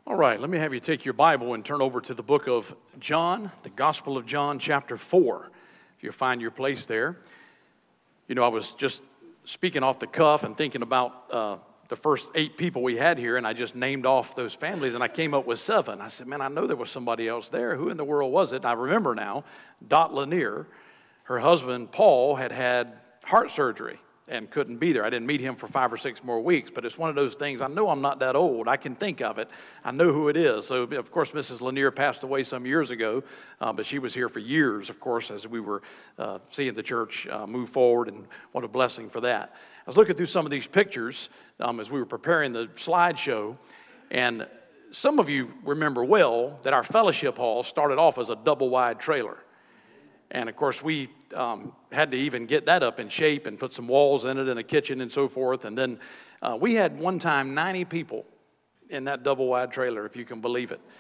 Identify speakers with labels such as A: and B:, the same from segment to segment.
A: All right, let me have you take your Bible and turn over to the book of John, the Gospel of John, chapter 4, if you'll find your place there. You know, I was just speaking off the cuff and thinking about the first 8 people we had here, and I just named off those families, and I came up with 7. I said, man, I know there was somebody else there. Who in the world was it? And I remember now, Dot Lanier, her husband, Paul, had had heart surgery and couldn't be there. I didn't meet him for 5 or 6 more weeks, but it's one of those things. I know I'm not that old. I can think of it. I know who it is. So, of course, Mrs. Lanier passed away some years ago, but she was here for years, of course, as we were seeing the church move forward, and what a blessing for that. I was looking through some of these pictures as we were preparing the slideshow, and some of you remember well that our fellowship hall started off as a double-wide trailer. And, of course, we had to even get that up in shape and put some walls in it and a kitchen and so forth. And then we had one time 90 people in that double-wide trailer, if you can believe it.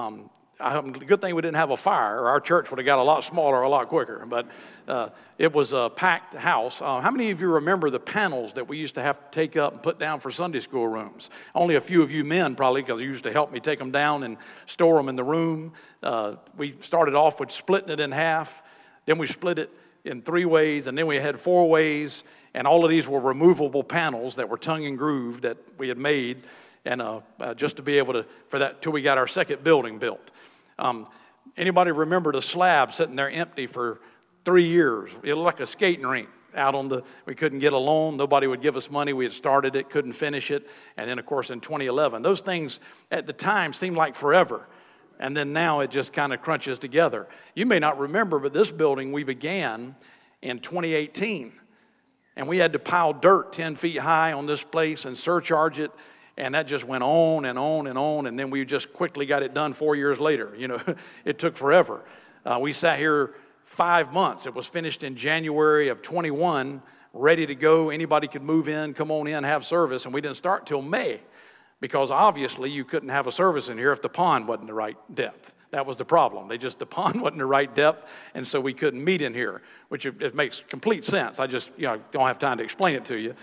A: Good thing we didn't have a fire, or our church would have got a lot smaller a lot quicker. But it was a packed house. How many of you remember the panels that we used to have to take up and put down for Sunday school rooms? Only a few of you men probably, because you used to help me take them down and store them in the room. We started off with splitting it in half. Then we split it in 3 ways, and then we had 4 ways, and all of these were removable panels that were tongue and groove that we had made, and just to be able to, for that, till we got our second building built. Anybody remember the slab sitting there empty for 3 years? It looked like a skating rink out on we couldn't get a loan. Nobody would give us money. We had started it, couldn't finish it. And then, of course, in 2011, those things at the time seemed like forever. And then now it just kind of crunches together. You may not remember, but this building we began in 2018. And we had to pile dirt 10 feet high on this place and surcharge it. And that just went on and on and on. And then we just quickly got it done 4 years later. You know, it took forever. We sat here 5 months. It was finished in January of 21, ready to go. Anybody could move in, come on in, have service. And we didn't start till May. Because obviously you couldn't have a service in here if the pond wasn't the right depth. That was the problem. The pond wasn't the right depth, and so we couldn't meet in here, which it makes complete sense. I just don't have time to explain it to you.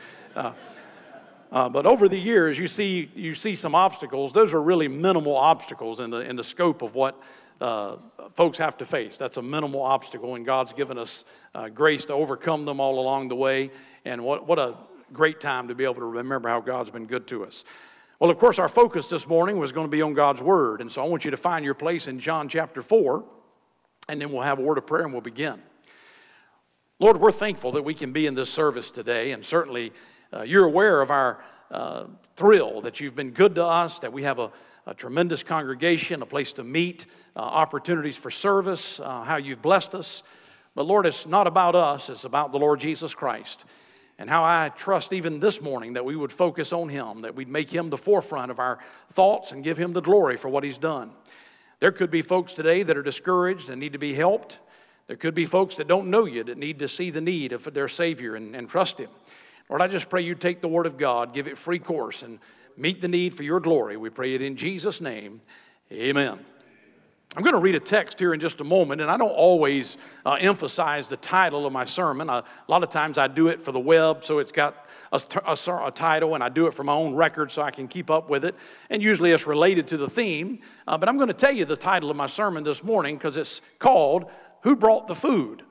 A: But over the years, you see some obstacles. Those are really minimal obstacles in the scope of what folks have to face. That's a minimal obstacle, and God's given us grace to overcome them all along the way. And what a great time to be able to remember how God's been good to us. Well, of course, our focus this morning was going to be on God's Word. And so I want you to find your place in John chapter 4, and then we'll have a word of prayer and we'll begin. Lord, we're thankful that we can be in this service today, and certainly you're aware of our thrill that you've been good to us, that we have a tremendous congregation, a place to meet, opportunities for service, how you've blessed us. But Lord, it's not about us, it's about the Lord Jesus Christ. And how I trust even this morning that we would focus on Him, that we'd make Him the forefront of our thoughts and give Him the glory for what He's done. There could be folks today that are discouraged and need to be helped. There could be folks that don't know you, that need to see the need of their Savior and trust Him. Lord, I just pray you take the Word of God, give it free course, and meet the need for your glory. We pray it in Jesus' name. Amen. I'm going to read a text here in just a moment, and I don't always emphasize the title of my sermon. A lot of times I do it for the web, so it's got a title, and I do it for my own record so I can keep up with it. And usually it's related to the theme. But I'm going to tell you the title of my sermon this morning because it's called, Who Brought the Food?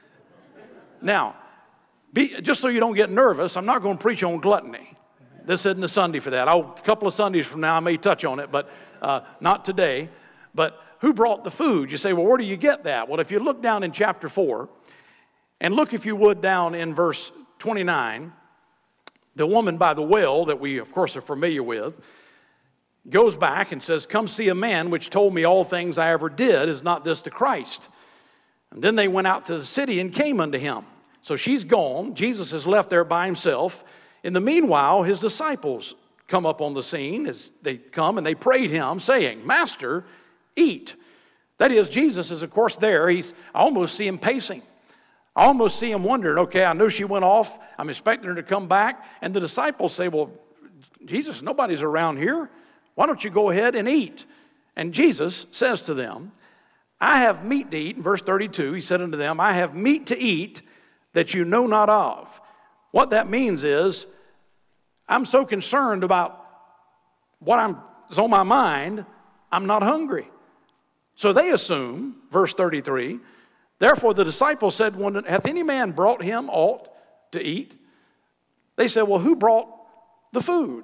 A: Now, just so you don't get nervous, I'm not going to preach on gluttony. This isn't a Sunday for that. A couple of Sundays from now I may touch on it, but not today. But who brought the food? You say, well, where do you get that? Well, if you look down in chapter 4, and look, if you would, down in verse 29, the woman by the well that we, of course, are familiar with, goes back and says, come see a man which told me all things I ever did. Is not this the Christ? And then they went out to the city and came unto him. So she's gone. Jesus is left there by himself. In the meanwhile, his disciples come up on the scene as they come and they prayed him, saying, Master, eat. That is, Jesus is, of course, there. I almost see him pacing. I almost see him wondering, okay, I know she went off. I'm expecting her to come back. And the disciples say, well, Jesus, nobody's around here. Why don't you go ahead and eat? And Jesus says to them, I have meat to eat. In verse 32, he said unto them, I have meat to eat that you know not of. What that means is, I'm so concerned about what I'm is on my mind, I'm not hungry. So they assume, verse 33, therefore the disciples said, hath any man brought him aught to eat? They said, well, who brought the food?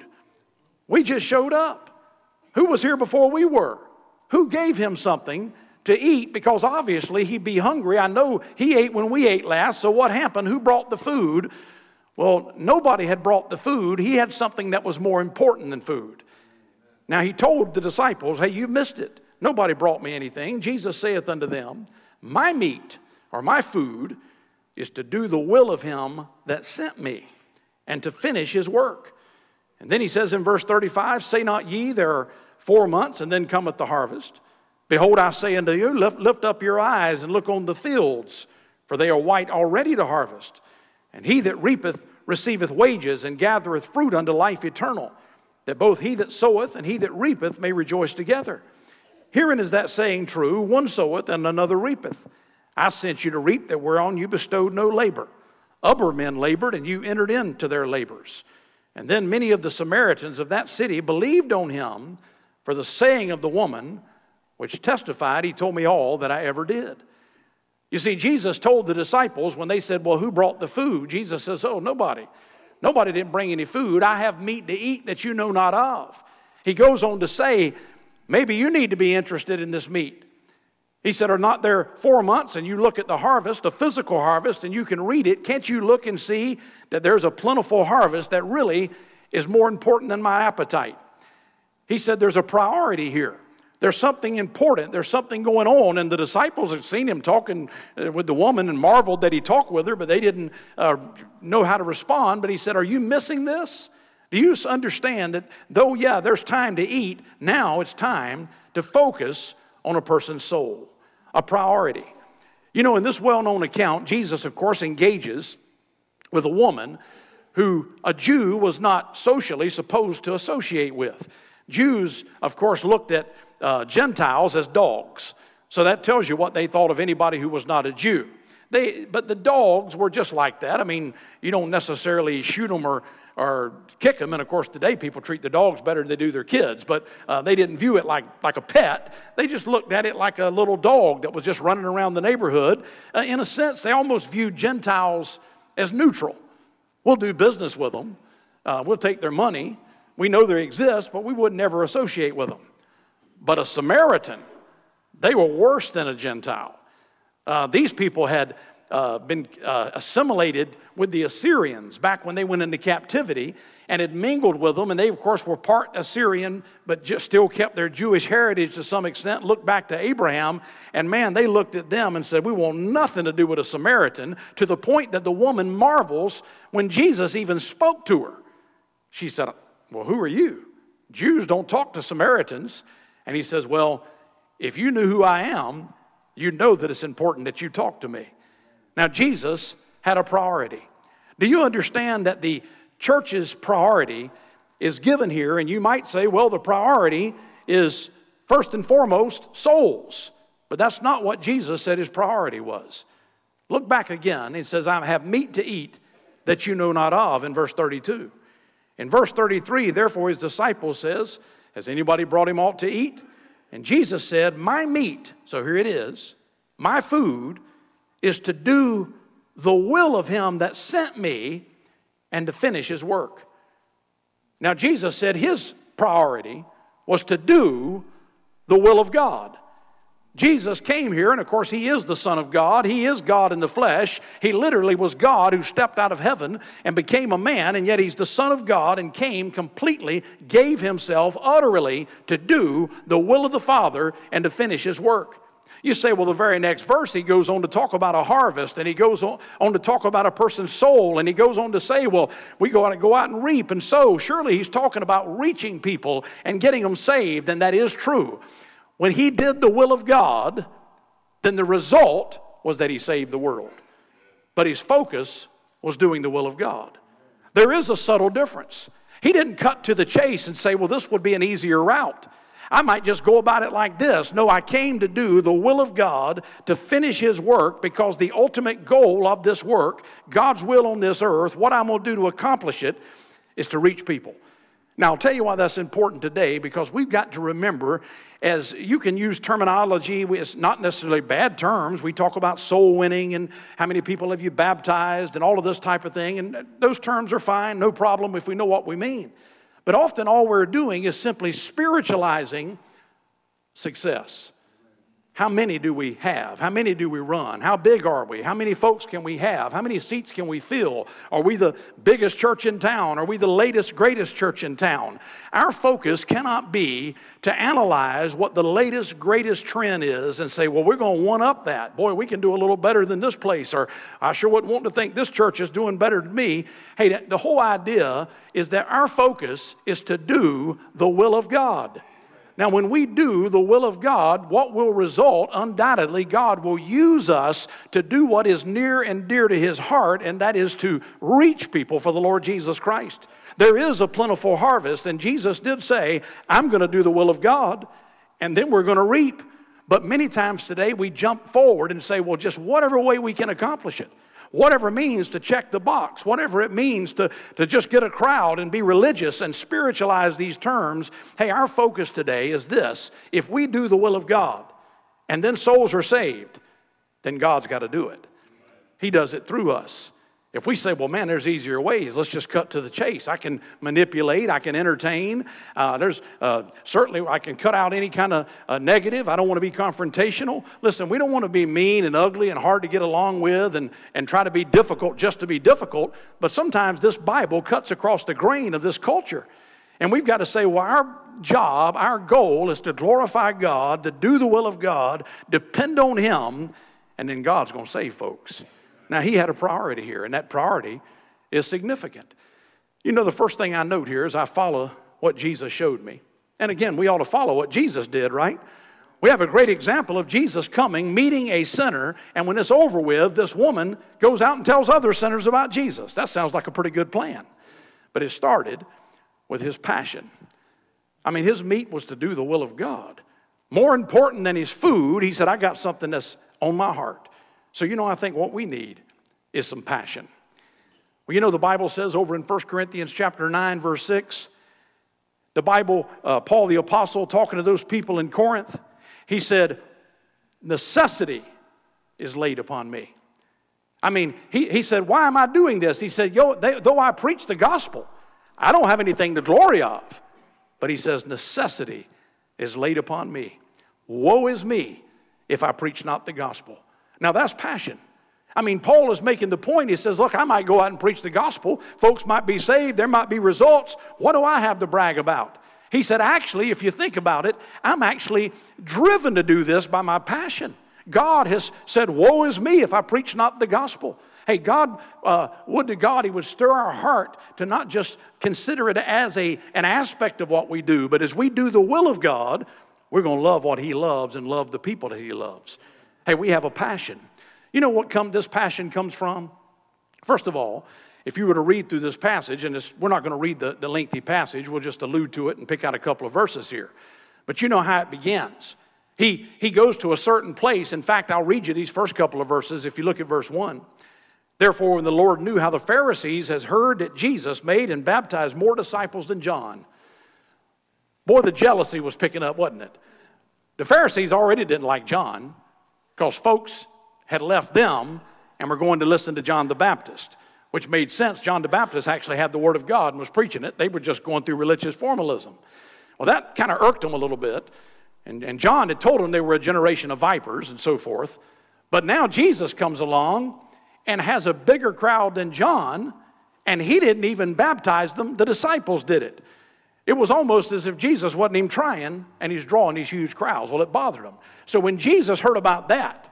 A: We just showed up. Who was here before we were? Who gave him something to eat? Because obviously he'd be hungry. I know he ate when we ate last, so what happened? Who brought the food? Well, nobody had brought the food. He had something that was more important than food. Now he told the disciples, hey, you missed it. Nobody brought me anything. Jesus saith unto them, my meat or my food is to do the will of him that sent me and to finish his work. And then he says in verse 35, say not ye, there are 4 months, and then cometh the harvest. Behold, I say unto you, lift up your eyes and look on the fields, for they are white already to harvest. And he that reapeth receiveth wages, and gathereth fruit unto life eternal, that both he that soweth and he that reapeth may rejoice together. Herein is that saying true, one soweth and another reapeth. I sent you to reap that whereon you bestowed no labor. Other men labored, and you entered into their labors. And then many of the Samaritans of that city believed on him for the saying of the woman, which testified, he told me all that I ever did. You see, Jesus told the disciples when they said, well, who brought the food? Jesus says, oh, nobody. Nobody didn't bring any food. I have meat to eat that you know not of. He goes on to say, maybe you need to be interested in this meat. He said, are not there 4 months, and you look at the harvest, the physical harvest, and you can read it. Can't you look and see that there's a plentiful harvest that really is more important than my appetite? He said there's a priority here. There's something important. There's something going on. And the disciples had seen him talking with the woman and marveled that he talked with her, but they didn't know how to respond. But he said, are you missing this? Do you understand that though, yeah, there's time to eat, now it's time to focus on a person's soul, a priority. You know, in this well-known account, Jesus, of course, engages with a woman who a Jew was not socially supposed to associate with. Jews, of course, looked at Gentiles as dogs. So that tells you what they thought of anybody who was not a Jew. But the dogs were just like that. I mean, you don't necessarily shoot them or kick them. And of course, today people treat the dogs better than they do their kids. But they didn't view it like a pet. They just looked at it like a little dog that was just running around the neighborhood. In a sense, they almost viewed Gentiles as neutral. We'll do business with them. We'll take their money. We know they exist, but we would never associate with them. But a Samaritan, they were worse than a Gentile. These people had been assimilated with the Assyrians back when they went into captivity and had mingled with them. And they, of course, were part Assyrian, but just still kept their Jewish heritage to some extent. Looked back to Abraham, and man, they looked at them and said, we want nothing to do with a Samaritan, to the point that the woman marvels when Jesus even spoke to her. She said, well, who are you? Jews don't talk to Samaritans. And he says, well, if you knew who I am, you know that it's important that you talk to me. Now, Jesus had a priority. Do you understand that the church's priority is given here? And you might say, well, the priority is first and foremost souls. But that's not what Jesus said his priority was. Look back again. He says, I have meat to eat that you know not of, in verse 32. In verse 33, therefore his disciples says, has anybody brought him aught to eat? And Jesus said, my meat, so here it is, my food is to do the will of him that sent me and to finish his work. Now Jesus said his priority was to do the will of God. Jesus came here, and of course he is the Son of God. He is God in the flesh. He literally was God who stepped out of heaven and became a man, and yet he's the Son of God and came completely, gave himself utterly to do the will of the Father and to finish his work. You say, well, the very next verse he goes on to talk about a harvest, and he goes on to talk about a person's soul, and he goes on to say, well, we go out and reap and sow. Surely he's talking about reaching people and getting them saved, and that is true. When he did the will of God, then the result was that he saved the world. But his focus was doing the will of God. There is a subtle difference. He didn't cut to the chase and say, well, this would be an easier route. I might just go about it like this. No, I came to do the will of God, to finish his work, because the ultimate goal of this work, God's will on this earth, what I'm going to do to accomplish it, is to reach people. Now, I'll tell you why that's important today, because we've got to remember, as you can use terminology, it's not necessarily bad terms. We talk about soul winning and how many people have you baptized and all of this type of thing, and those terms are fine, no problem if we know what we mean. But often all we're doing is simply spiritualizing success. How many do we have? How many do we run? How big are we? How many folks can we have? How many seats can we fill? Are we the biggest church in town? Are we the latest, greatest church in town? Our focus cannot be to analyze what the latest, greatest trend is and say, well, we're going to one-up that. Boy, we can do a little better than this place, or I sure wouldn't want to think this church is doing better than me. Hey, the whole idea is that our focus is to do the will of God. Now, when we do the will of God, what will result? Undoubtedly, God will use us to do what is near and dear to His heart, and that is to reach people for the Lord Jesus Christ. There is a plentiful harvest, and Jesus did say, I'm going to do the will of God, and then we're going to reap. But many times today, we jump forward and say, well, just whatever way we can accomplish it. Whatever it means to check the box, whatever it means to just get a crowd and be religious and spiritualize these terms. Hey, our focus today is this. If we do the will of God and then souls are saved, then God's got to do it. He does it through us. If we say, well, man, there's easier ways, let's just cut to the chase. I can manipulate, I can entertain. Certainly I can cut out any kind of negative. I don't want to be confrontational. Listen, we don't want to be mean and ugly and hard to get along with and try to be difficult just to be difficult. But sometimes this Bible cuts across the grain of this culture. And we've got to say, well, our job, our goal is to glorify God, to do the will of God, depend on Him, and then God's going to save folks. Now, He had a priority here, and that priority is significant. You know, the first thing I note here is I follow what Jesus showed me. And again, we ought to follow what Jesus did, right? We have a great example of Jesus coming, meeting a sinner, and when it's over with, this woman goes out and tells other sinners about Jesus. That sounds like a pretty good plan. But it started with His passion. I mean, His meat was to do the will of God. More important than His food, He said, I got something that's on my heart. So, you know, I think what we need is some passion. Well, you know, the Bible says over in 1 Corinthians chapter 9, verse 6, the Bible, Paul the apostle talking to those people in Corinth, he said, necessity is laid upon me. I mean, he said, why am I doing this? He said, though I preach the gospel, I don't have anything to glory of. But he says, necessity is laid upon me. Woe is me if I preach not the gospel. Now that's passion. I mean, Paul is making the point. He says, look, I might go out and preach the gospel. Folks might be saved. There might be results. What do I have to brag about? He said, actually, if you think about it, I'm actually driven to do this by my passion. God has said, woe is me if I preach not the gospel. Hey, God, would to God He would stir our heart to not just consider it as an aspect of what we do, but as we do the will of God, we're going to love what He loves and love the people that He loves. Hey, we have a passion. You know what this passion comes from? First of all, if you were to read through this passage, and we're not going to read the lengthy passage, we'll just allude to it and pick out a couple of verses here. But you know how it begins. He goes to a certain place. In fact, I'll read you these first couple of verses if you look at verse 1. Therefore, when the Lord knew how the Pharisees has heard that Jesus made and baptized more disciples than John. Boy, the jealousy was picking up, wasn't it? The Pharisees already didn't like John, because folks had left them and were going to listen to John the Baptist, which made sense. John the Baptist actually had the Word of God and was preaching it. They were just going through religious formalism. Well, that kind of irked them a little bit. And John had told them they were a generation of vipers and so forth. But now Jesus comes along and has a bigger crowd than John, and He didn't even baptize them. The disciples did it. It was almost as if Jesus wasn't even trying, and He's drawing these huge crowds. Well, it bothered Him. So when Jesus heard about that,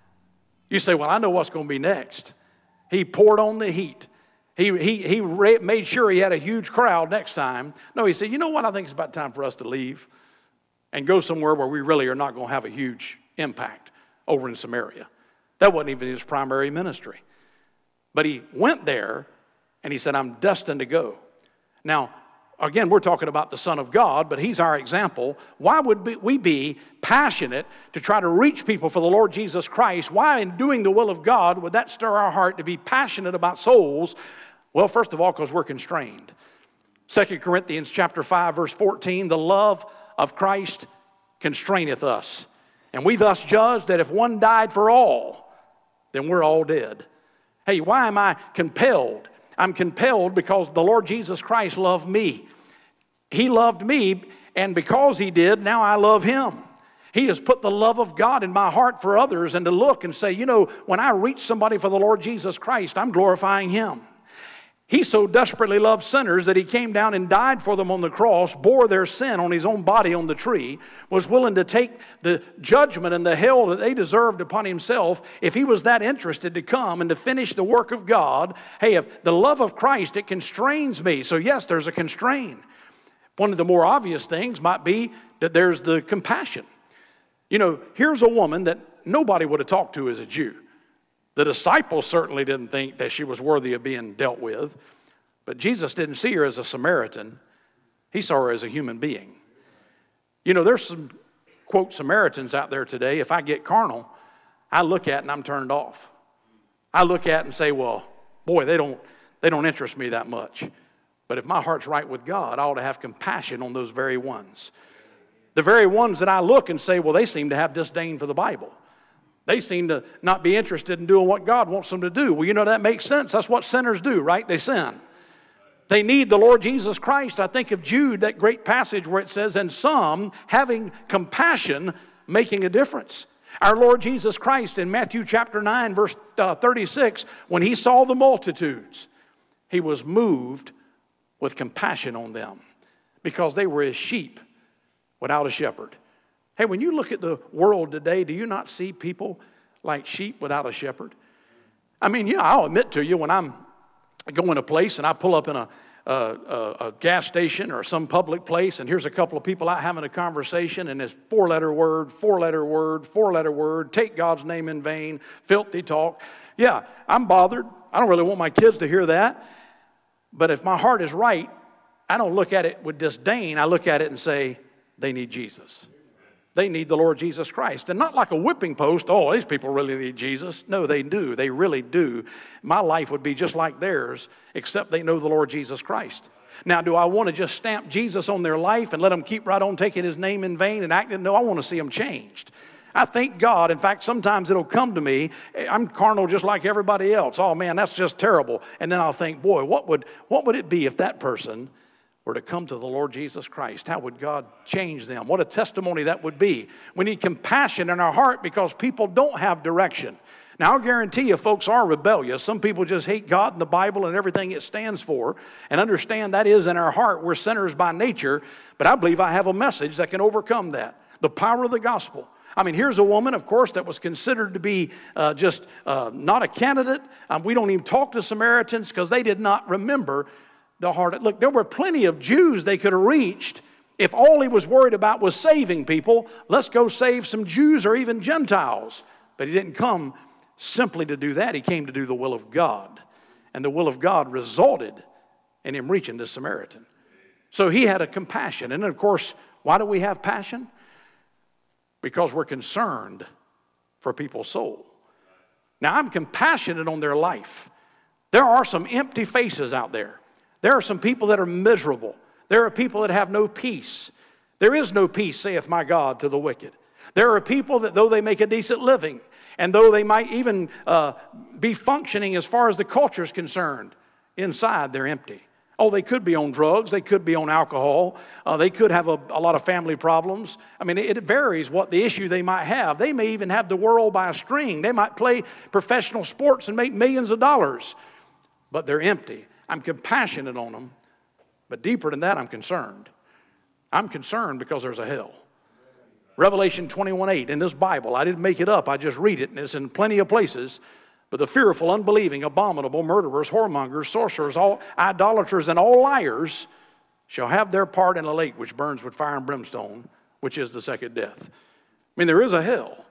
A: you say, well, I know what's going to be next. He poured on the heat. He made sure He had a huge crowd next time. No, He said, you know what? I think it's about time for us to leave and go somewhere where we really are not going to have a huge impact over in Samaria. That wasn't even His primary ministry. But He went there, and He said, I'm destined to go. Now, again, we're talking about the Son of God, but He's our example. Why would we be passionate to try to reach people for the Lord Jesus Christ? Why, in doing the will of God, would that stir our heart to be passionate about souls? Well, first of all, because we're constrained. 2 Corinthians chapter 5, verse 14, the love of Christ constraineth us. And we thus judge that if one died for all, then we're all dead. Hey, why am I compelled? I'm compelled because the Lord Jesus Christ loved me. He loved me, and because he did, now I love him. He has put the love of God in my heart for others, and to look and say, you know, when I reach somebody for the Lord Jesus Christ, I'm glorifying him. He so desperately loved sinners that he came down and died for them on the cross, bore their sin on his own body on the tree, was willing to take the judgment and the hell that they deserved upon himself if he was that interested to come and to finish the work of God. Hey, if the love of Christ, it constrains me. So yes, there's a constraint. One of the more obvious things might be that there's the compassion. You know, here's a woman that nobody would have talked to as a Jew. The disciples certainly didn't think that she was worthy of being dealt with. But Jesus didn't see her as a Samaritan. He saw her as a human being. You know, there's some, quote, Samaritans out there today. If I get carnal, I look at and I'm turned off. I look at and say, well, boy, they don't interest me that much. But if my heart's right with God, I ought to have compassion on those very ones. The very ones that I look and say, well, they seem to have disdain for the Bible. They seem to not be interested in doing what God wants them to do. Well, you know, that makes sense. That's what sinners do, right? They sin. They need the Lord Jesus Christ. I think of Jude, that great passage where it says, and some, having compassion, making a difference. Our Lord Jesus Christ in Matthew chapter 9, verse 36, when he saw the multitudes, he was moved with compassion on them because they were as sheep without a shepherd. Hey, when you look at the world today, do you not see people like sheep without a shepherd? I mean, yeah, I'll admit to you, when I'm going to a place and I pull up in a gas station or some public place, and here's a couple of people out having a conversation, and it's four-letter word, take God's name in vain, filthy talk. Yeah, I'm bothered. I don't really want my kids to hear that. But if my heart is right, I don't look at it with disdain. I look at it and say, they need Jesus. They need the Lord Jesus Christ. And not like a whipping post, oh, these people really need Jesus. No, they do. They really do. My life would be just like theirs, except they know the Lord Jesus Christ. Now, do I want to just stamp Jesus on their life and let them keep right on taking his name in vain and acting? No, I want to see them changed. I thank God. In fact, sometimes it'll come to me. I'm carnal just like everybody else. Oh, man, that's just terrible. And then I'll think, boy, what would it be if that person were to come to the Lord Jesus Christ? How would God change them? What a testimony that would be. We need compassion in our heart because people don't have direction. Now, I'll guarantee you folks are rebellious. Some people just hate God and the Bible and everything it stands for and understand that is in our heart. We're sinners by nature, but I believe I have a message that can overcome that. The power of the gospel. I mean, here's a woman, of course, that was considered to be not a candidate. We don't even talk to Samaritans because they did not remember the heart. Look, there were plenty of Jews they could have reached if all he was worried about was saving people. Let's go save some Jews or even Gentiles. But he didn't come simply to do that. He came to do the will of God. And the will of God resulted in him reaching the Samaritan. So he had a compassion. And then, of course, why do we have passion? Because we're concerned for people's soul. Now, I'm compassionate on their life. There are some empty faces out there. There are some people that are miserable. There are people that have no peace. There is no peace, saith my God, to the wicked. There are people that though they make a decent living, and though they might even be functioning as far as the culture is concerned, inside they're empty. Oh, they could be on drugs. They could be on alcohol. They could have a lot of family problems. I mean, it varies what the issue they might have. They may even have the world by a string. They might play professional sports and make millions of dollars, but they're empty. I'm compassionate on them, but deeper than that, I'm concerned. I'm concerned because there's a hell. Revelation 21:8 in this Bible, I didn't make it up, I just read it, and it's in plenty of places. But the fearful, unbelieving, abominable, murderers, whoremongers, sorcerers, all idolaters, and all liars shall have their part in a lake which burns with fire and brimstone, which is the second death. I mean, there is a hell.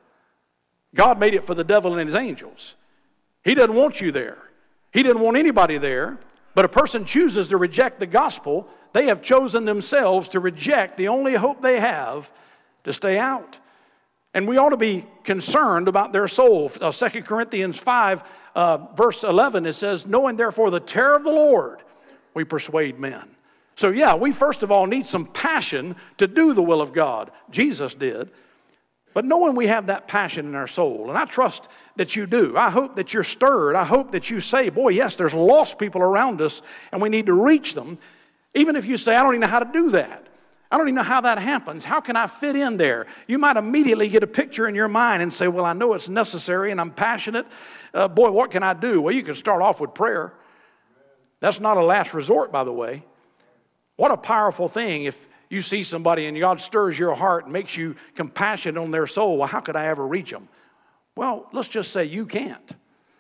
A: God made it for the devil and his angels. He doesn't want you there. He didn't want anybody there. But a person chooses to reject the gospel, they have chosen themselves to reject the only hope they have to stay out. And we ought to be concerned about their soul. 2 Corinthians 5, verse 11, it says, knowing therefore the terror of the Lord, we persuade men. So yeah, we first of all need some passion to do the will of God. Jesus did. But knowing we have that passion in our soul, and I trust that you do. I hope that you're stirred. I hope that you say, boy, yes, there's lost people around us, and we need to reach them. Even if you say, I don't even know how to do that. I don't even know how that happens. How can I fit in there? You might immediately get a picture in your mind and say, well, I know it's necessary and I'm passionate. Boy, what can I do? Well, you can start off with prayer. That's not a last resort, by the way. What a powerful thing if you see somebody and God stirs your heart and makes you compassionate on their soul. Well, how could I ever reach them? Well, let's just say you can't.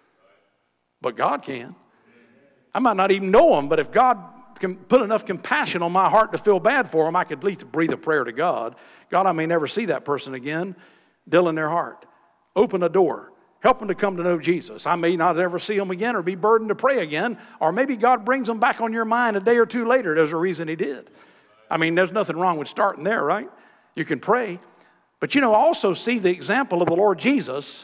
A: But God can. I might not even know them, but if God can put enough compassion on my heart to feel bad for them, I could at least breathe a prayer to God. God, I may never see that person again. Deal in their heart. Open a door. Help them to come to know Jesus. I may not ever see them again or be burdened to pray again. Or maybe God brings them back on your mind a day or two later. There's a reason He did. I mean, there's nothing wrong with starting there, right? You can pray. But I also see the example of the Lord Jesus.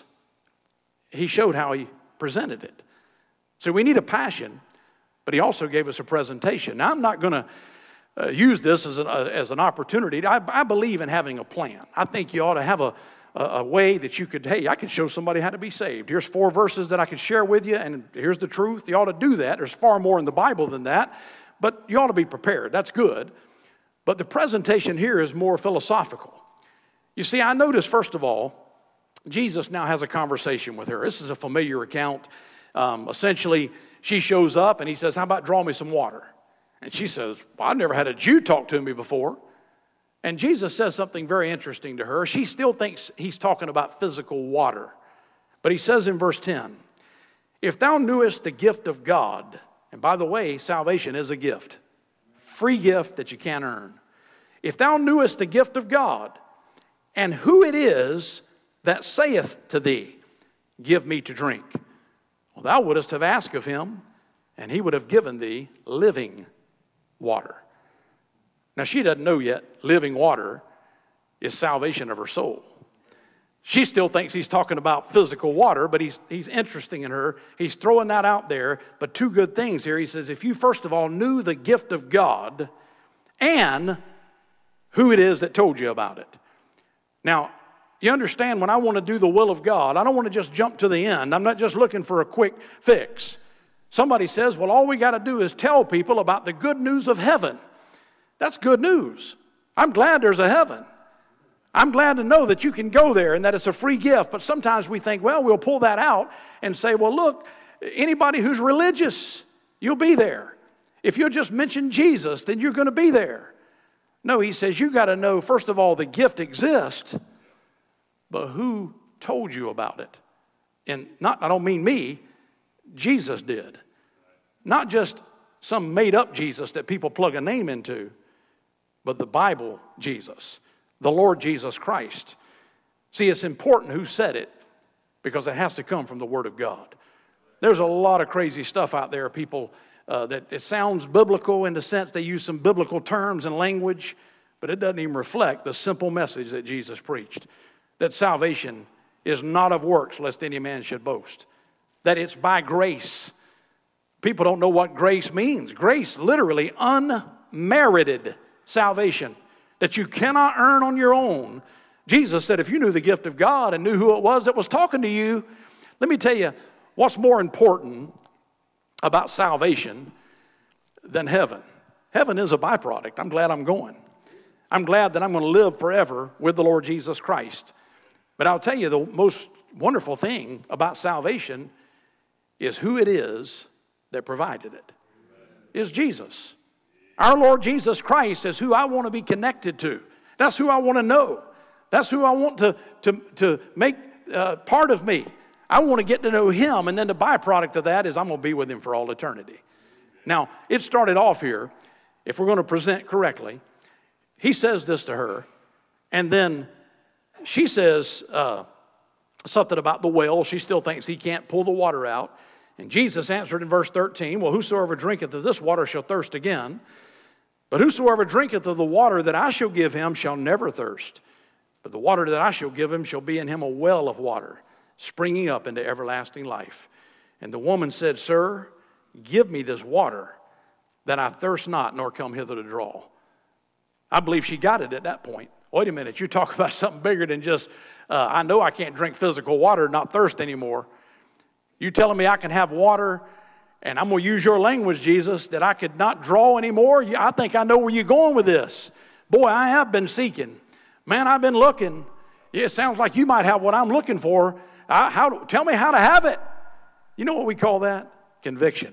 A: He showed how He presented it. So we need a passion, but He also gave us a presentation. Now, I'm not going to use this as an opportunity. I believe in having a plan. I think you ought to have a way that you could, hey, I could show somebody how to be saved. Here's 4 verses that I can share with you, and here's the truth. You ought to do that. There's far more in the Bible than that, but you ought to be prepared. That's good. But the presentation here is more philosophical. You see, I notice, first of all, Jesus now has a conversation with her. This is a familiar account. Essentially, she shows up and He says, how about draw me some water? And she says, well, I've never had a Jew talk to me before. And Jesus says something very interesting to her. She still thinks He's talking about physical water. But He says in verse 10, if thou knewest the gift of God, and by the way, salvation is a gift. Free gift that you can't earn. If thou knewest the gift of God, and who it is that saith to thee, give me to drink. Well, thou wouldest have asked of Him, and He would have given thee living water. Now, she doesn't know yet living water is salvation of her soul. She still thinks He's talking about physical water, but he's interesting in her. He's throwing that out there. But 2 good things here. He says, if you first of all knew the gift of God and who it is that told you about it. Now, you understand, when I want to do the will of God, I don't want to just jump to the end. I'm not just looking for a quick fix. Somebody says, well, all we got to do is tell people about the good news of heaven. That's good news. I'm glad there's a heaven. I'm glad to know that you can go there and that it's a free gift. But sometimes we think, well, we'll pull that out and say, well, look, anybody who's religious, you'll be there. If you'll just mention Jesus, then you're going to be there. No, He says you got to know, first of all, the gift exists, but who told you about it? And I don't mean me, Jesus did. Not just some made-up Jesus that people plug a name into, but the Bible Jesus. The Lord Jesus Christ. See, it's important who said it because it has to come from the Word of God. There's a lot of crazy stuff out there, people, that it sounds biblical in the sense they use some biblical terms and language, but it doesn't even reflect the simple message that Jesus preached, that salvation is not of works, lest any man should boast, that it's by grace. People don't know what grace means. Grace, literally unmerited salvation that you cannot earn on your own. Jesus said if you knew the gift of God and knew who it was that was talking to you, let me tell you what's more important about salvation than heaven. Heaven is a byproduct. I'm glad I'm going. I'm glad that I'm going to live forever with the Lord Jesus Christ. But I'll tell you the most wonderful thing about salvation is who it is that provided it. Is Jesus. Our Lord Jesus Christ is who I want to be connected to. That's who I want to know. That's who I want to make part of me. I want to get to know Him, and then the byproduct of that is I'm going to be with Him for all eternity. Now, it started off here, if we're going to present correctly, He says this to her, and then she says something about the well. She still thinks He can't pull the water out. And Jesus answered in verse 13, well, whosoever drinketh of this water shall thirst again. But whosoever drinketh of the water that I shall give him shall never thirst. But the water that I shall give him shall be in him a well of water, springing up into everlasting life. And the woman said, Sir, give me this water, that I thirst not, nor come hither to draw. I believe she got it at that point. Wait a minute, you're talking about something bigger than just, I know I can't drink physical water, not thirst anymore. You telling me I can have water, and I'm going to use your language, Jesus, that I could not draw anymore? I think I know where you're going with this. Boy, I have been seeking. Man, I've been looking. Yeah, it sounds like you might have what I'm looking for. Tell me how to have it. You know what we call that? Conviction.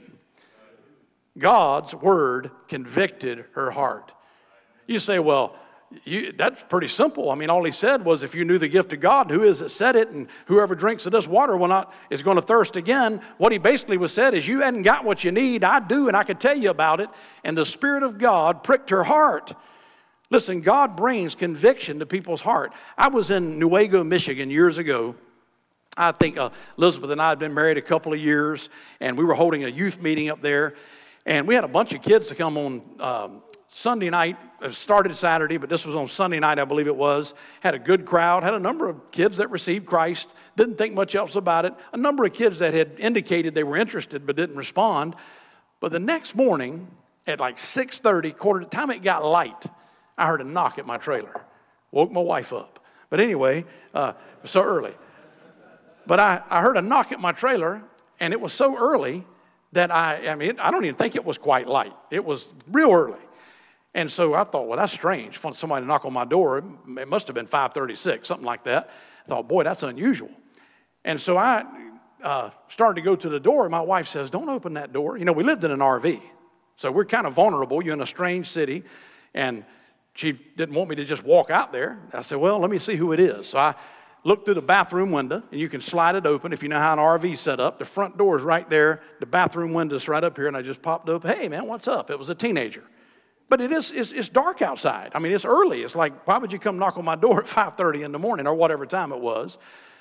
A: God's word convicted her heart. You say, well, that's pretty simple. I mean, all he said was, if you knew the gift of God, who is it said it, and whoever drinks of this water is going to thirst again. What he basically was said is, you hadn't got what you need. I do, and I could tell you about it. And the Spirit of God pricked her heart. Listen, God brings conviction to people's heart. I was in Newaygo, Michigan years ago. I think Elizabeth and I had been married a couple of years, and we were holding a youth meeting up there. And we had a bunch of kids to come on Sunday night. It started Saturday, but this was on Sunday night, I believe it was. Had a good crowd, had a number of kids that received Christ, didn't think much else about it. A number of kids that had indicated they were interested but didn't respond. But the next morning, at like 6:30, quarter to the time it got light, I heard a knock at my trailer. Woke my wife up. But anyway, so early. But I heard a knock at my trailer, and it was so early that I don't even think it was quite light. It was real early. And so I thought, well, that's strange for somebody to knock on my door. It must have been 5:36, something like that. I thought, boy, that's unusual. And so I started to go to the door, and my wife says, don't open that door. You know, we lived in an RV, so we're kind of vulnerable. You're in a strange city, and she didn't want me to just walk out there. I said, well, let me see who it is. So I looked through the bathroom window, and you can slide it open if you know how an RV's set up. The front door is right there. The bathroom window's right up here, and I just popped up. Hey, man, what's up? It was a teenager. But it's dark outside. I mean, it's early. It's like, why would you come knock on my door at 5:30 in the morning or whatever time it was?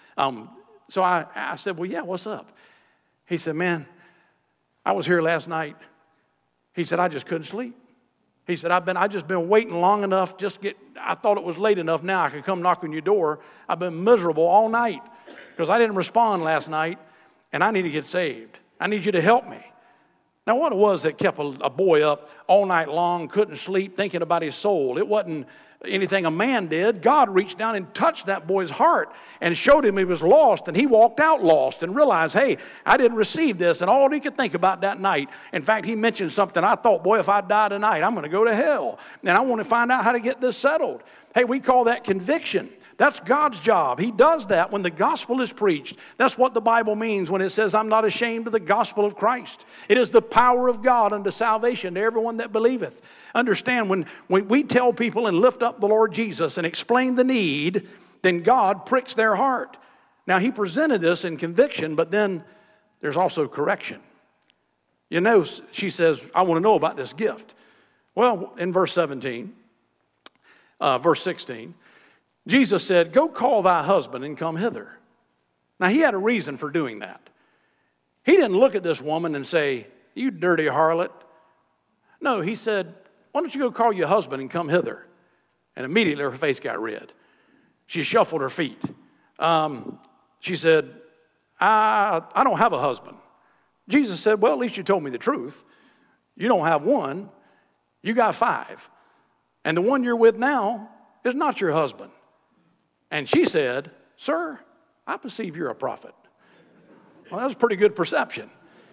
A: So I said, well, yeah, what's up? He said, man, I was here last night. He said, I just couldn't sleep. He said, I just been waiting long enough. I thought it was late enough now I could come knock on your door. I've been miserable all night because I didn't respond last night, and I need to get saved. I need you to help me. Now, what it was that kept a boy up all night long, couldn't sleep, thinking about his soul? It wasn't anything a man did. God reached down and touched that boy's heart and showed him he was lost, and he walked out lost and realized, hey, I didn't receive this, and all he could think about that night. In fact, he mentioned something. I thought, boy, if I die tonight, I'm going to go to hell, and I want to find out how to get this settled. Hey, we call that conviction. That's God's job. He does that when the gospel is preached. That's what the Bible means when it says, I'm not ashamed of the gospel of Christ. It is the power of God unto salvation to everyone that believeth. Understand, when we tell people and lift up the Lord Jesus and explain the need, then God pricks their heart. Now, he presented this in conviction, but then there's also correction. You know, she says, I want to know about this gift. Well, in verse 16, Jesus said, go call thy husband and come hither. Now, he had a reason for doing that. He didn't look at this woman and say, you dirty harlot. No, he said, why don't you go call your husband and come hither? And immediately her face got red. She shuffled her feet. She said, I don't have a husband. Jesus said, well, at least you told me the truth. You don't have one. You got 5. And the one you're with now is not your husband. And she said, sir, I perceive you're a prophet. Well, that was a pretty good perception.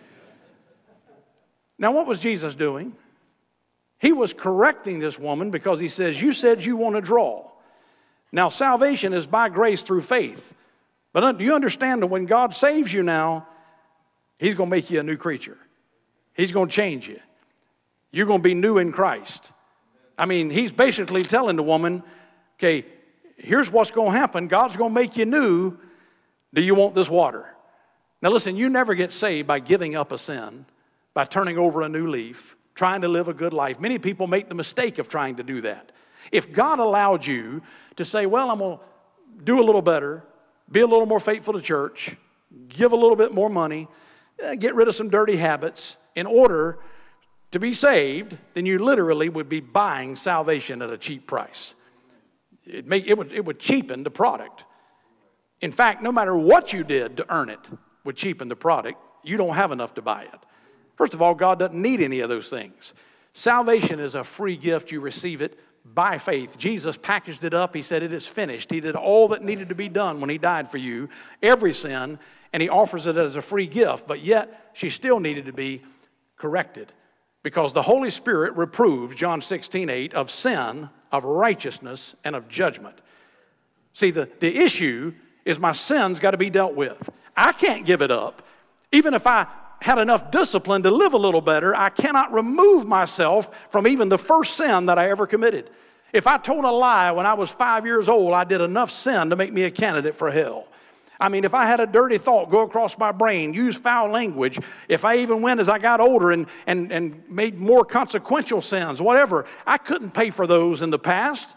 A: Now, what was Jesus doing? He was correcting this woman because he says, you said you want to draw. Now, salvation is by grace through faith. But do you understand that when God saves you now, he's going to make you a new creature. He's going to change you. You're going to be new in Christ. I mean, he's basically telling the woman, okay, here's what's going to happen. God's going to make you new. Do you want this water? Now listen, you never get saved by giving up a sin, by turning over a new leaf, trying to live a good life. Many people make the mistake of trying to do that. If God allowed you to say, well, I'm going to do a little better, be a little more faithful to church, give a little bit more money, get rid of some dirty habits in order to be saved, then you literally would be buying salvation at a cheap price. It would cheapen the product. In fact, no matter what you did to earn it would cheapen the product. You don't have enough to buy it. First of all, God doesn't need any of those things. Salvation is a free gift. You receive it by faith. Jesus packaged it up. He said, it is finished. He did all that needed to be done when he died for you, every sin, and he offers it as a free gift. But yet, she still needed to be corrected because the Holy Spirit reproved, John 16:8, of sin, of righteousness, and of judgment. See, the issue is my sin's got to be dealt with. I can't give it up. Even if I had enough discipline to live a little better, I cannot remove myself from even the first sin that I ever committed. If I told a lie when I was 5 years old, I did enough sin to make me a candidate for hell. I mean, if I had a dirty thought go across my brain, use foul language, if I even went as I got older and made more consequential sins, whatever, I couldn't pay for those in the past.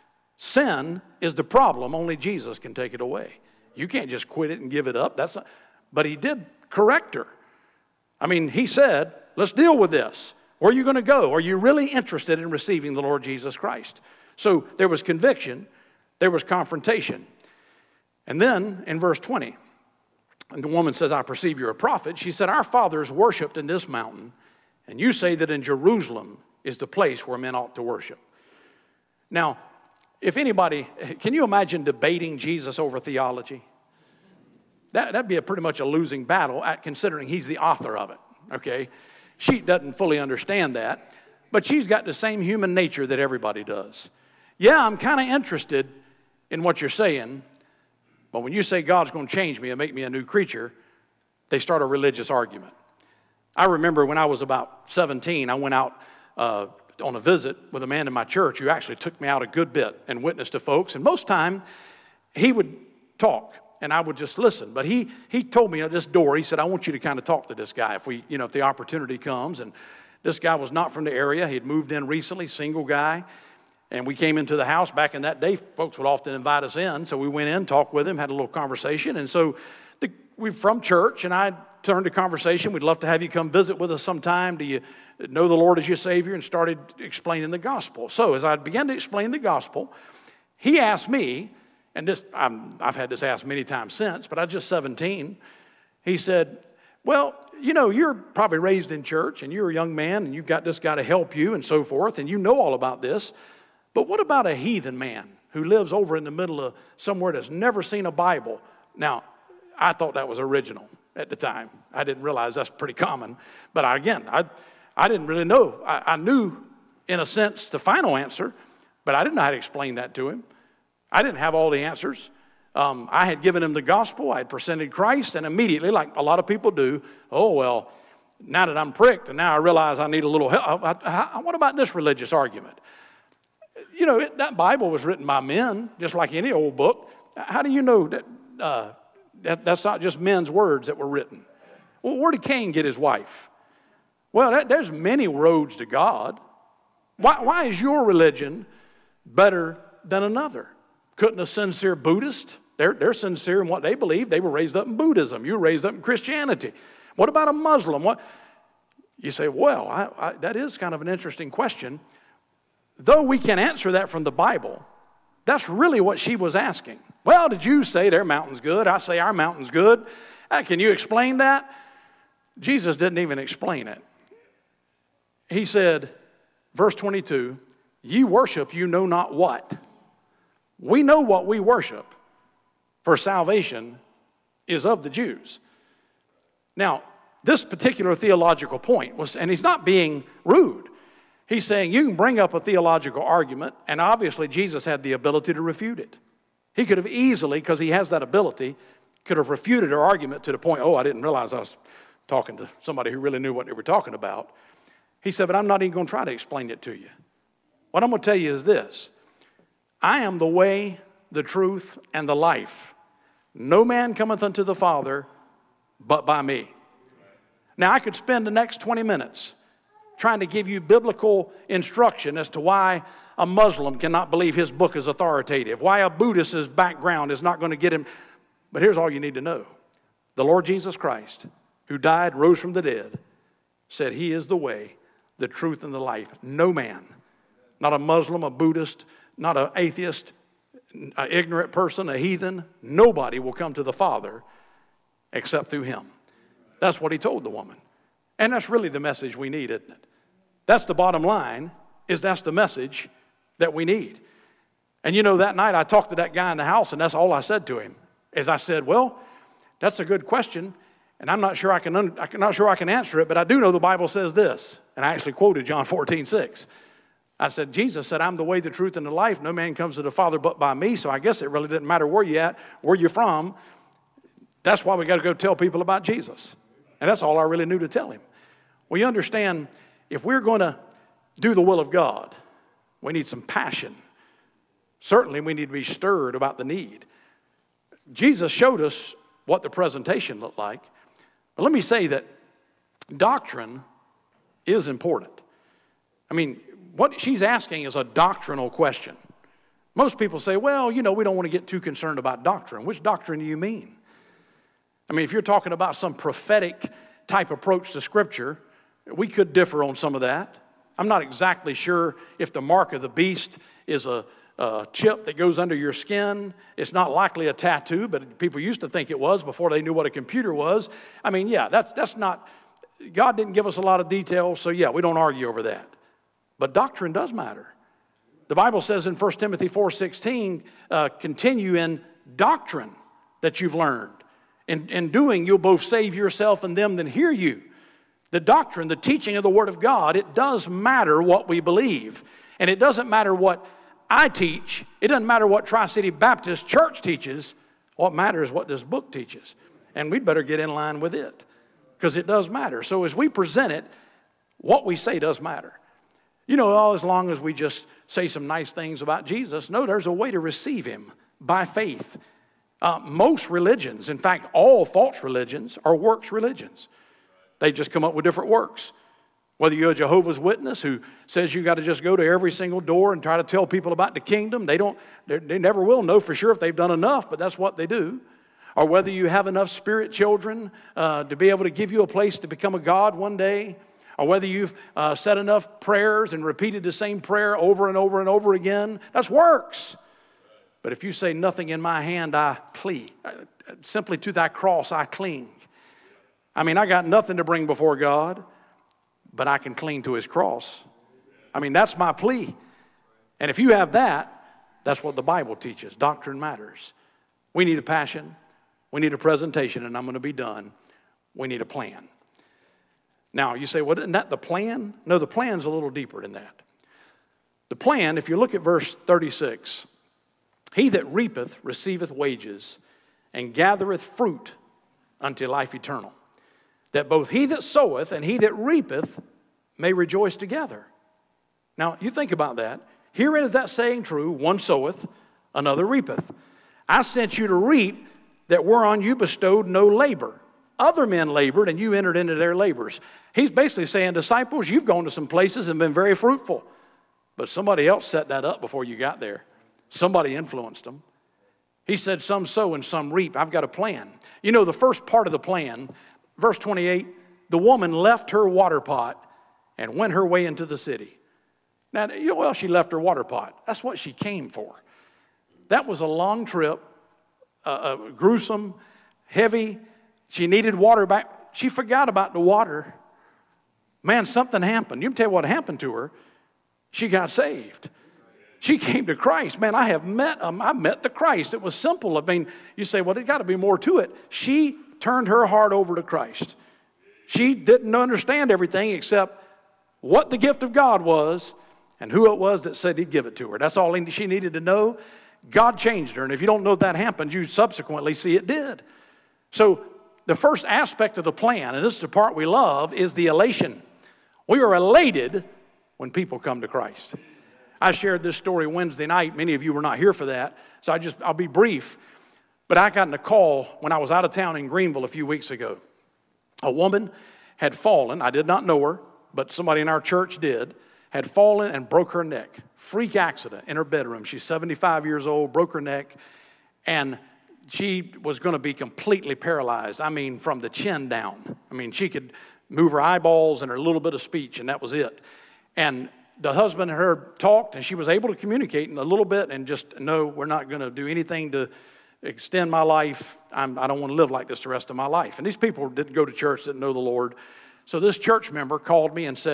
A: Sin is the problem. Only Jesus can take it away. You can't just quit it and give it up. But he did correct her. I mean, he said, let's deal with this. Where are you going to go? Are you really interested in receiving the Lord Jesus Christ? So there was conviction. There was confrontation. And then in verse 20, and the woman says, I perceive you're a prophet. She said, our fathers worshiped in this mountain, and you say that in Jerusalem is the place where men ought to worship. Now, if anybody, can you imagine debating Jesus over theology? That'd be pretty much a losing battle, considering he's the author of it, okay? She doesn't fully understand that, but she's got the same human nature that everybody does. Yeah, I'm kind of interested in what you're saying, but when you say God's going to change me and make me a new creature, they start a religious argument. I remember when I was about 17, I went out on a visit with a man in my church who actually took me out a good bit and witnessed to folks, and most time he would talk. And I would just listen. But he told me at this door, he said, I want you to kind of talk to this guy if the opportunity comes. And this guy was not from the area. He had moved in recently, single guy. And we came into the house. Back in that day, folks would often invite us in. So we went in, talked with him, had a little conversation. And so we're from church, and I turned the conversation. We'd love to have you come visit with us sometime. Do you know the Lord as your Savior? And started explaining the gospel. So as I began to explain the gospel, he asked me, and this, I've had this asked many times since, but I was just 17. He said, well, you're probably raised in church, and you're a young man, and you've got this guy to help you and so forth, and you know all about this. But what about a heathen man who lives over in the middle of somewhere that's never seen a Bible? Now, I thought that was original at the time. I didn't realize that's pretty common. But I didn't really know. I knew, in a sense, the final answer, but I didn't know how to explain that to him. I didn't have all the answers. I had given him the gospel. I had presented Christ, and immediately, like a lot of people do, oh, well, now that I'm pricked, and now I realize I need a little help. What about this religious argument? That Bible was written by men, just like any old book. How do you know that that's not just men's words that were written? Well, where did Cain get his wife? Well, there's many roads to God. Why is your religion better than another? Couldn't a sincere Buddhist? They're sincere in what they believe. They were raised up in Buddhism. You were raised up in Christianity. What about a Muslim? You say, well, that is kind of an interesting question. Though we can answer that from the Bible, that's really what she was asking. Well, the Jews say their mountain's good. I say our mountain's good. Can you explain that? Jesus didn't even explain it. He said, verse 22, ye worship you know not what. We know what we worship, for salvation is of the Jews. Now, this particular theological point was, and he's not being rude. He's saying you can bring up a theological argument, and obviously Jesus had the ability to refute it. He could have easily, because he has that ability, could have refuted her argument to the point, I didn't realize I was talking to somebody who really knew what they were talking about. He said, but I'm not even going to try to explain it to you. What I'm going to tell you is this. I am the way, the truth, and the life. No man cometh unto the Father but by me. Now, I could spend the next 20 minutes trying to give you biblical instruction as to why a Muslim cannot believe his book is authoritative, why a Buddhist's background is not going to get him. But here's all you need to know. The Lord Jesus Christ, who died, rose from the dead, said he is the way, the truth, and the life. No man, not a Muslim, a Buddhist, not an atheist, an ignorant person, a heathen, nobody will come to the Father except through him. That's what he told the woman. And that's really the message we need, isn't it? That's the bottom line, is that's the message that we need. And that night I talked to that guy in the house, and that's all I said to him, is I said, well, that's a good question, and I'm not sure I can answer it, but I do know the Bible says this. And I actually quoted John 14:6. I said, Jesus said, I'm the way, the truth, and the life. No man comes to the Father but by me. So I guess it really didn't matter where you're at, where you're from. That's why we got to go tell people about Jesus. And that's all I really knew to tell him. Well, you understand, if we're going to do the will of God, we need some passion. Certainly, we need to be stirred about the need. Jesus showed us what the presentation looked like. But let me say that doctrine is important. I mean, what she's asking is a doctrinal question. Most people say, well, we don't want to get too concerned about doctrine. Which doctrine do you mean? I mean, if you're talking about some prophetic type approach to Scripture, we could differ on some of that. I'm not exactly sure if the mark of the beast is a chip that goes under your skin. It's not likely a tattoo, but people used to think it was before they knew what a computer was. I mean, yeah, that's not, God didn't give us a lot of details, so yeah, we don't argue over that. But doctrine does matter. The Bible says in 1 Timothy 4:16, continue in doctrine that you've learned. In doing, you'll both save yourself and them that hear you. The doctrine, the teaching of the Word of God, it does matter what we believe. And it doesn't matter what I teach. It doesn't matter what Tri-City Baptist Church teaches. What matters is what this book teaches. And we'd better get in line with it, because it does matter. So as we present it, what we say does matter. As long as we just say some nice things about Jesus, no, there's a way to receive him by faith. Most religions, in fact, all false religions are works religions. They just come up with different works. Whether you're a Jehovah's Witness who says you got to just go to every single door and try to tell people about the kingdom, they never will know for sure if they've done enough, but that's what they do. Or whether you have enough spirit children to be able to give you a place to become a God one day, or whether you've said enough prayers and repeated the same prayer over and over and over again, that's works. But if you say, nothing in my hand I plea, simply to thy cross I cling. I mean, I got nothing to bring before God, but I can cling to his cross. I mean, that's my plea. And if you have that, that's what the Bible teaches. Doctrine matters. We need a passion. We need a presentation, and I'm going to be done. We need a plan. Now, you say, well, isn't that the plan? No, the plan's a little deeper than that. The plan, if you look at verse 36, he that reapeth receiveth wages, and gathereth fruit unto life eternal, that both he that soweth and he that reapeth may rejoice together. Now, you think about that. Herein is that saying true, one soweth, another reapeth. I sent you to reap that whereon you bestowed no labor. Other men labored, and you entered into their labors. He's basically saying, disciples, you've gone to some places and been very fruitful, but somebody else set that up before you got there. Somebody influenced them. He said, some sow and some reap. I've got a plan. The first part of the plan, verse 28, the woman left her water pot and went her way into the city. Now, well, she left her water pot. That's what she came for. That was a long trip, gruesome, heavy. She needed water back. She forgot about the water. Man, something happened. You can tell you what happened to her. She got saved. She came to Christ. Man, I met the Christ. It was simple. I mean, you say, well, there's got to be more to it. She turned her heart over to Christ. She didn't understand everything except what the gift of God was and who it was that said he'd give it to her. That's all she needed to know. God changed her. And if you don't know that happened, you subsequently see it did. So the first aspect of the plan, and this is the part we love, is the elation. We are elated when people come to Christ. I shared this story Wednesday night. Many of you were not here for that, so I'll be brief. But I got a call when I was out of town in Greenville a few weeks ago. A woman had fallen. I did not know her, but somebody in our church did. Had fallen and broke her neck. Freak accident in her bedroom. She's 75 years old, broke her neck, and she was going to be completely paralyzed. I mean, from the chin down. I mean, she could move her eyeballs and her little bit of speech, and that was it. And the husband and her talked, and she was able to communicate in a little bit and just, no, we're not going to do anything to extend my life. I don't want to live like this the rest of my life. And these people didn't go to church, didn't know the Lord. So this church member called me and said,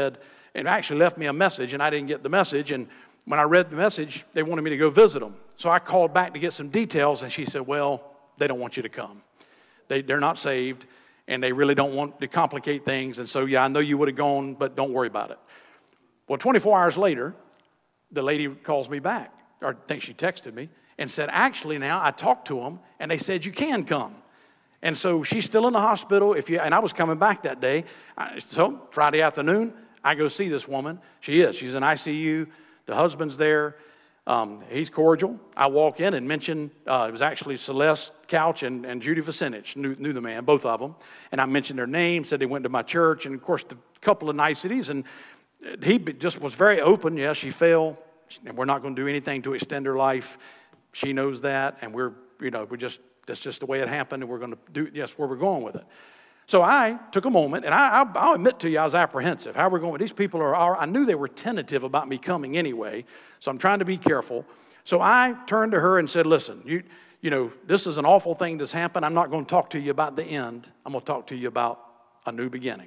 A: and actually left me a message, and I didn't get the message. And when I read the message, they wanted me to go visit them. So I called back to get some details, and she said, well, they don't want you to come. They're not saved, and they really don't want to complicate things. And so, yeah, I know you would have gone, but don't worry about it. Well, 24 hours later, the lady calls me back, or I think she texted me, and said, actually now, I talked to them, and they said you can come. And so she's still in the hospital. And I was coming back that day. So Friday afternoon, I go see this woman. She's in ICU. The husband's there. He's cordial. I walk in and mention, it was actually Celeste Couch and Judy Vicinich, knew the man, both of them. And I mentioned their names, said they went to my church, and of course, a couple of niceties. And he just was very open. Yeah, she fell, and we're not going to do anything to extend her life. She knows that, and that's just the way it happened, and we're going to do, yes, where we're going with it. So I took a moment, and I'll admit to you, I was apprehensive. How we're going with these people I knew they were tentative about me coming anyway, so I'm trying to be careful. So I turned to her and said, listen, you know, this is an awful thing that's happened. I'm not going to talk to you about the end. I'm going to talk to you about a new beginning.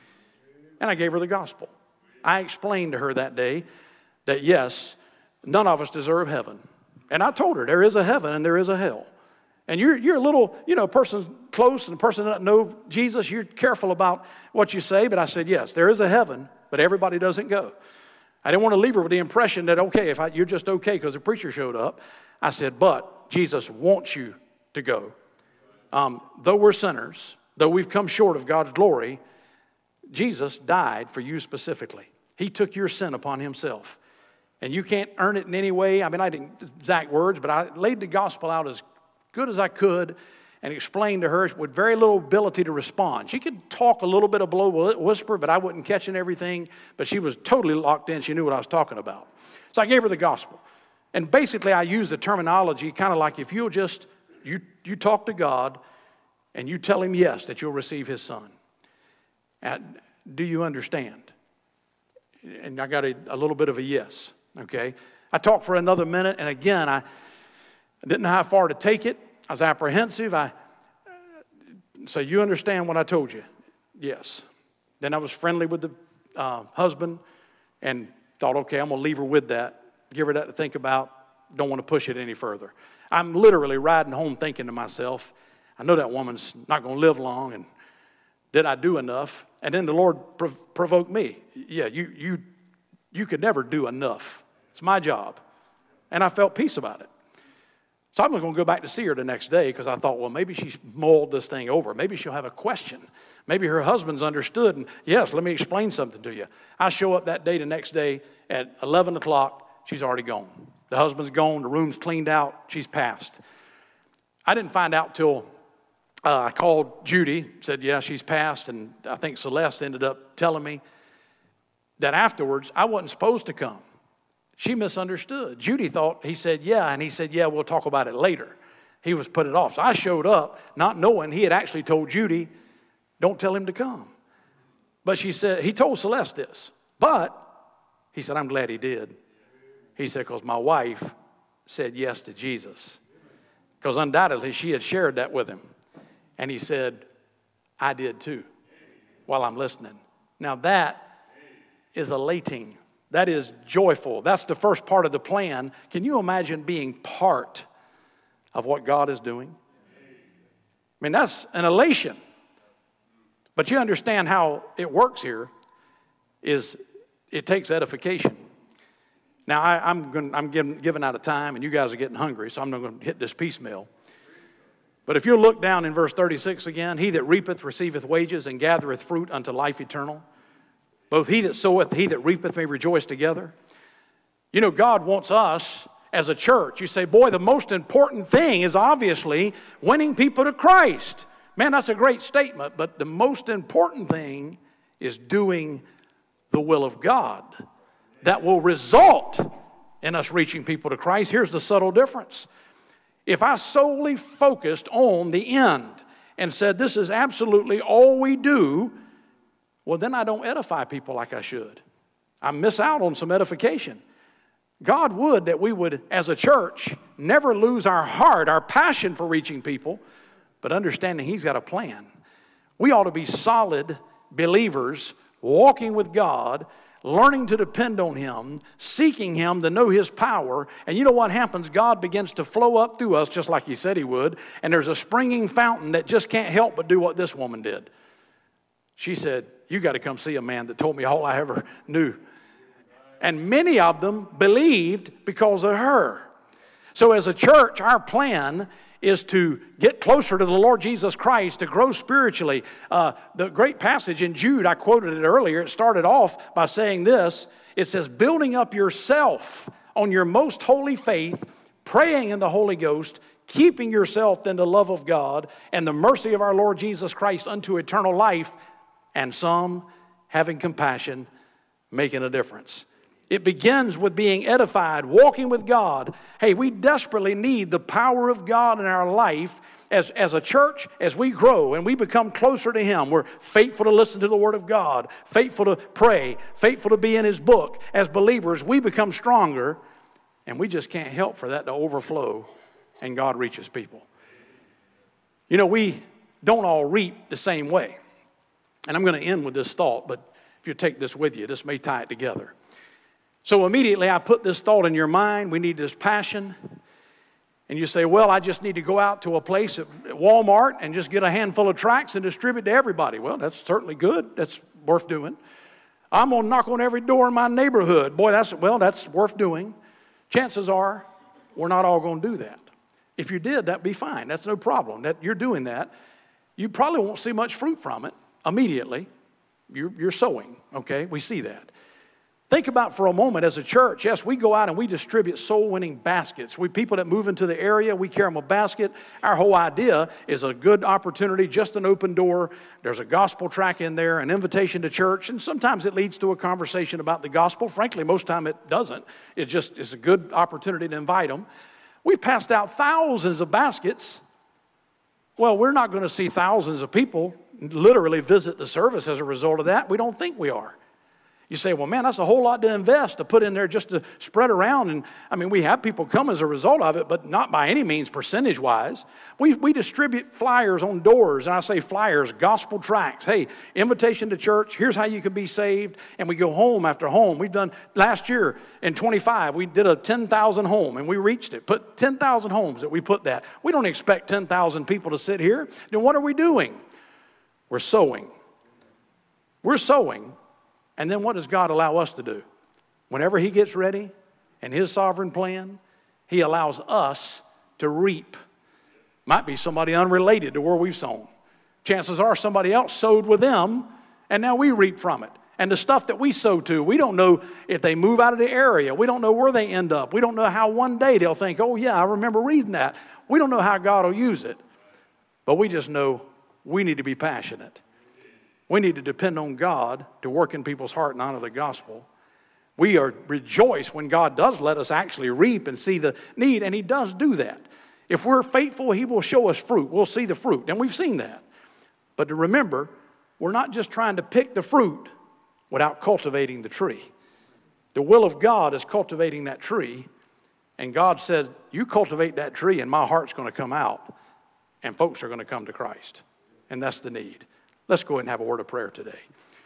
A: And I gave her the gospel. I explained to her that day that, yes, none of us deserve heaven. And I told her there is a heaven and there is a hell. And you're a little, person close and a person that doesn't know Jesus, you're careful about what you say. But I said, yes, there is a heaven, but everybody doesn't go. I didn't want to leave her with the impression that, okay, you're just okay because the preacher showed up. I said, but Jesus wants you to go. Though we're sinners, though we've come short of God's glory, Jesus died for you specifically. He took your sin upon himself. And you can't earn it in any way. I mean, I didn't exact words, but I laid the gospel out as good as I could and explained to her with very little ability to respond. She could talk a little bit of below whisper, but I wasn't catching everything. But she was totally locked in. She knew what I was talking about. So I gave her the gospel. And basically, I used the terminology kind of like if you'll just, you talk to God and you tell him yes, that you'll receive his son. And do you understand? And I got a little bit of a yes. Okay, I talked for another minute, and again, I didn't know how far to take it. I was apprehensive. So you understand what I told you? Yes. Then I was friendly with the husband and thought, okay, I'm going to leave her with that, give her that to think about, don't want to push it any further. I'm literally riding home thinking to myself, I know that woman's not going to live long, and did I do enough? And then the Lord provoked me. Yeah, you could never do enough. It's my job. And I felt peace about it. So I'm going to go back to see her the next day because I thought, well, maybe she's mulled this thing over. Maybe she'll have a question. Maybe her husband's understood. And yes, let me explain something to you. I show up that day, the next day at 11 o'clock. She's already gone. The husband's gone. The room's cleaned out. She's passed. I didn't find out till I called Judy, said, yeah, she's passed. And I think Celeste ended up telling me that afterwards I wasn't supposed to come. She misunderstood. Judy thought he said, yeah, and he said, yeah, we'll talk about it later. He was put it off. So I showed up not knowing he had actually told Judy, don't tell him to come. But she said, he told Celeste this. But he said, I'm glad he did. He said, because my wife said yes to Jesus. Because undoubtedly she had shared that with him. And he said, I did too, while I'm listening. Now that is elating. That is joyful. That's the first part of the plan. Can you imagine being part of what God is doing? I mean, that's an elation. But you understand how it works here is it takes edification. Now, I'm giving out of time, and you guys are getting hungry, so I'm not going to hit this piecemeal. But if you look down in verse 36 again, he that reapeth receiveth wages and gathereth fruit unto life eternal. Both he that soweth, he that reapeth may rejoice together. You know, God wants us as a church. You say, boy, the most important thing is obviously winning people to Christ. Man, that's a great statement, but the most important thing is doing the will of God. That will result in us reaching people to Christ. Here's the subtle difference. If I solely focused on the end and said this is absolutely all we do, well, then I don't edify people like I should. I miss out on some edification. God would that we would, as a church, never lose our heart, our passion for reaching people, but understanding He's got a plan. We ought to be solid believers, walking with God, learning to depend on Him, seeking Him to know His power. And you know what happens? God begins to flow up through us just like He said He would. And there's a springing fountain that just can't help but do what this woman did. She said, you got to come see a man that told me all I ever knew. And many of them believed because of her. So as a church, our plan is to get closer to the Lord Jesus Christ, to grow spiritually. The great passage in Jude, I quoted it earlier, it started off by saying this. It says, building up yourself on your most holy faith, praying in the Holy Ghost, keeping yourself in the love of God and the mercy of our Lord Jesus Christ unto eternal life, and some having compassion, making a difference. It begins with being edified, walking with God. Hey, we desperately need the power of God in our life as a church, as we grow and we become closer to Him. We're faithful to listen to the Word of God, faithful to pray, faithful to be in His book. As believers, we become stronger, and we just can't help for that to overflow, and God reaches people. You know, we don't all reap the same way. And I'm going to end with this thought, but if you take this with you, this may tie it together. So immediately I put this thought in your mind. We need this passion. And you say, well, I just need to go out to a place at Walmart and just get a handful of tracts and distribute to everybody. Well, that's certainly good. That's worth doing. I'm going to knock on every door in my neighborhood. Boy, that's worth doing. Chances are we're not all going to do that. If you did, that'd be fine. That's no problem. That you're doing that. You probably won't see much fruit from it immediately. You're sowing, okay? We see that. Think about for a moment as a church, yes, we go out and we distribute soul-winning baskets. We people that move into the area, we carry them a basket. Our whole idea is a good opportunity, just an open door. There's a gospel track in there, an invitation to church, and sometimes it leads to a conversation about the gospel. Frankly, most time it doesn't. It's a good opportunity to invite them. We've passed out thousands of baskets. Well, we're not going to see thousands of people literally visit the service as a result of that. We don't think we are. You say, well, man, that's a whole lot to invest, to put in there just to spread around. And I mean, we have people come as a result of it, but not by any means percentage-wise. We distribute flyers on doors, and I say flyers, gospel tracts. Hey, invitation to church, here's how you can be saved. And we go home after home. We've done, last year in 25, we did a 10,000 home, and we reached it. Put 10,000 homes that we put that. We don't expect 10,000 people to sit here. Then what are we doing? We're sowing. We're sowing. And then what does God allow us to do? Whenever He gets ready in His sovereign plan, He allows us to reap. Might be somebody unrelated to where we've sown. Chances are somebody else sowed with them, and now we reap from it. And the stuff that we sow to, we don't know if they move out of the area. We don't know where they end up. We don't know how one day they'll think, oh yeah, I remember reading that. We don't know how God will use it. But we just know we need to be passionate. We need to depend on God to work in people's heart and honor the gospel. We are rejoice when God does let us actually reap and see the need, and He does do that. If we're faithful, He will show us fruit. We'll see the fruit, and we've seen that. But to remember, we're not just trying to pick the fruit without cultivating the tree. The will of God is cultivating that tree, and God said, you cultivate that tree, and my heart's going to come out, and folks are going to come to Christ. And that's the need. Let's go ahead and have a word of prayer today.